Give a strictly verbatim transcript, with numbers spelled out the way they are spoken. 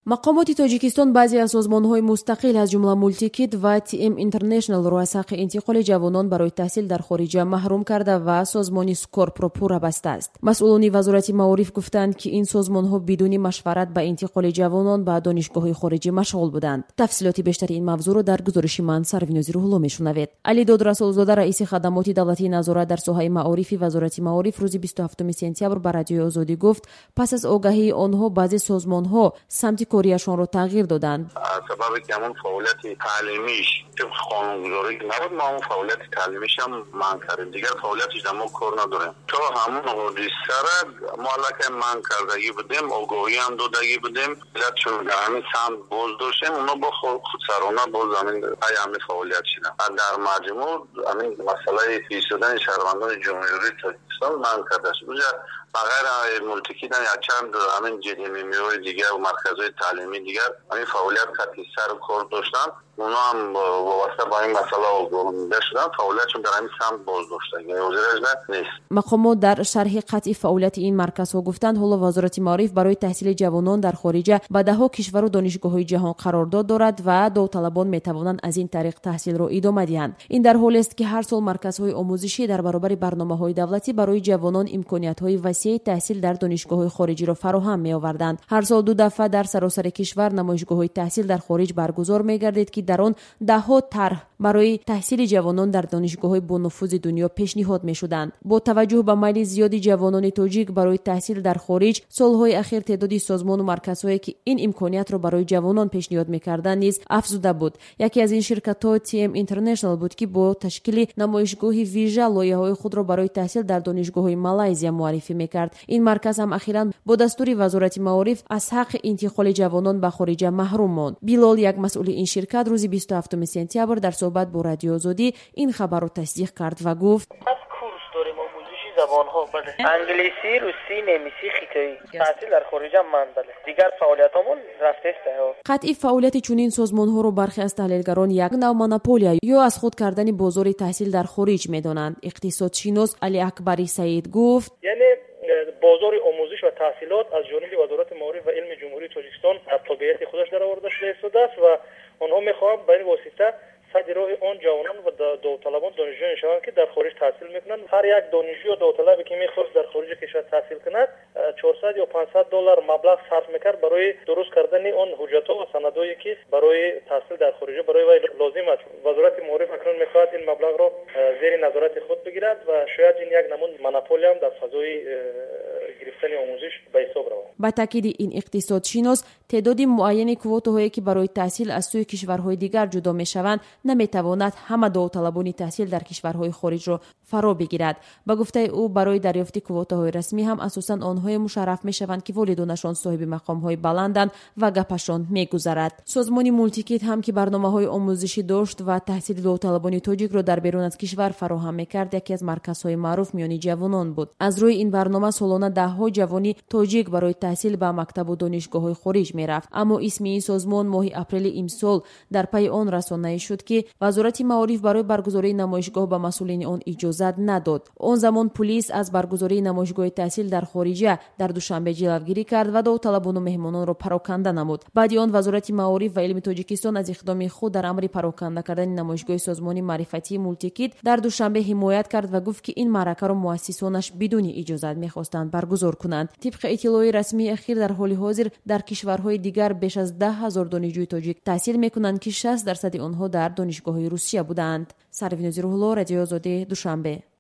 мақомоти тоҷикистон баъзе аз созмонҳои мустақил аз ҷумла мултикит ва тм интернешнлро аз ҳаққи интиқоли ҷавонон барои таҳсил дар хориҷа маҳрум карда ва созмони скорпро пурра бастааст. масъулони вазорати маориф гуфтанд, ки ин созмонҳо бидуни машварат ба интиқоли ҷавонон ба донишгоҳҳои хориҷӣ машғул буданд. тафсилоти бештари ин мавзӯъро дар гузориши ман Сарвинози Рӯҳулло мешунавед. Али Додрасулзода, раиси хадамоти давлатии назорат дар соҳаи маорифи вазорати маориф, рӯзи бисту ҳафтуми сентябр ба радиои Озодӣ гуфт, пас аз огаҳии онҳо баъзе созмонҳо самти корияшонро тағйир доданд. сабаби ки ҳамон фаъолияти таълимиш тибқ қонунгузорӣ набуд, мо ҳамон фаъолияти таълимиш ҳам манъ кардем. дигар фаъолиятиш дар мо кор надорем. то ҳамон ҳодисара мо аллакай манъ кардагӣ будем, огоҳӣ ҳам додагӣ будем. миллатшон дар ҳамин самт боз доштем, оно бо худсарона боз ҳамин ай ҳамин фаъолият шиданд. дар маҷмӯъ ҳамин масъалаи истодани шаҳрвандони ҷумҳурии Тоҷикистон манъ карда шуд. ба ғайр мултикидан якчанд ҳамин ҷедимимиҳои дигар ва марказҳои таълимии дигар ҳамин фаъолият қатъи сар кор доштанд. اونا هم وابسته با این مسئله آگاه شدن، فعالیتشون در همین سمت باز داشتن، یعنی حاضرش نیست. مقامات در شرح قطعی فعالیت این مرکزها گفتند حالا وزارت معارف برای تحصیل جوانان در خارج به دهها کشور و دانشگاه‌های جهان قرارداد دارد و داوطلبان میتوانند از این طریق تحصیل را ادامه دهند. این در حالی است که هر سال مرکزهای آموزشی در برابر برنامه‌های دولتی برای جوانان امکانیت‌های وسیع تحصیل در دانشگاه‌های خارجی را فراهم می‌آورند. هر سال دو دفعه در سراسر کشور نمایشگاه‌های تحصیل در خارج برگزار می‌گردد که در آن دهها طرح برای تحصیل جوانان در دانشگاه‌های بانفوذ دنیا پیشنهاد می‌شدند. با توجه به میل زیاد جوانان تاجیک برای تحصیل در خارج، سال‌های اخیر تعداد سازمان و مرکزهایی که این امکانیت را برای جوانان پیشنهاد می‌کردند نیز افزوده بود. یکی از این شرکت‌ها تی ام اینترنشنال بود که با تشکیل نمایشگاه ویژه لایحه‌های خود را برای تحصیل در دانشگاه‌های مالایزیا معرفی می‌کرد. این مرکز هم اخیراً با دستور وزارت معارف از حق انتقال جوانان به خارج محروم ماند. بیلال، یک مسئول این شرکت، روز بیست و هفتم سپتامبر در صحبت با رادیو آزادی این خبر را تصدیق کرد و گفت زبان‌ها بله انگلیسی، روسی، نمیسی، خیتایی تحصیل در خارج هم من بله دیگر فعالیتامون رفته است. قطعی فعالیت چنین سازمان‌ها را برخی از تحلیلگران یک نوع مونوپولیا یا از خود کردن بازار تحصیل در خارج می‌دانند. اقتصادشناس علی اکبری سعید گفت یعنی بازار آموزش و تحصیلات از جانب وزارت معارف و علم جمهوری تاجیکستان در طبیعت خودش در آورده شده است و آنها می‌خواهند به این واسطه صد راه آن جوانان و داوطلبان دانشجویان شوند که در خارج تحصیل میکنند. هر یک دانشجو یا داوطلبی که میخواست در خارج کشور تحصیل کند چهارصد یا پانصد دلار مبلغ صرف میکرد برای درست کردن آن حجت‌ها و سندایی که برای تحصیل در خارج برای وی لازم است. وزارت معارف اکنون میخواهد این مبلغ را زیر نظارت خود بگیرد و شاید این یک نمونه مونوپولی هم در فضای گرفتن آموزش به حساب رود. با تاکید این اقتصادشناس، تعداد معین کوتاهایی که برای تحصیل از سوی کشورهای دیگر جدا میشوند نمیتواند همه داوطلبان تحصیل در کشورهای خارج را فرا بگیرد. با گفته او برای دریافت کوتاهای رسمی هم اساساً آنهای مشرف میشوند که والدانشان صاحب مقامهای بلندند و گپشان میگذرد. سازمان مولتیکیت هم که برنامه‌های آموزشی داشت و تحصیل داوطلبان تاجیک را در بیرون از کشور فراهم میکرد، یکی از مرکزهای معروف میان جوانان بود. از روی این برنامه سالانه ده‌ها جوانی تاجیک برای تحصیل به مکتب و دانشگاه‌های خارج میرفت. اما اسم این سازمان ماه اپریل امسال در پی آن رسانه‌ای شد که وزارت معارف برای برگزاری نمایشگاه به مسئولین آن اجازه نداد. آن زمان پلیس از برگزاری نمایشگاه تحصیل در خارج در دوشنبه جلوگیری کرد و داوطلبان و مهمانان را پراکنده نمود. بعد آن وزارت معارف و علم تاجیکستان از اقدام خود در امر پراکنده کردن نمایشگاه سازمان معرفتی مولتیکیت در دوشنبه حمایت کرد و گفت که این معرکه را مؤسسانش بدون اجازه می‌خواستند برگزار کنند. طبق اطلاع رسمی اخیر در حال حاضر در کشورهای دیگر بیش از ده هزار دانشجوی تاجیک تحصیل می‌کنند که شصت درصد آنها در دانشگاه‌های روسیه بودند. سروینوزی روحلو، رادیو آزادی، دوشنبه.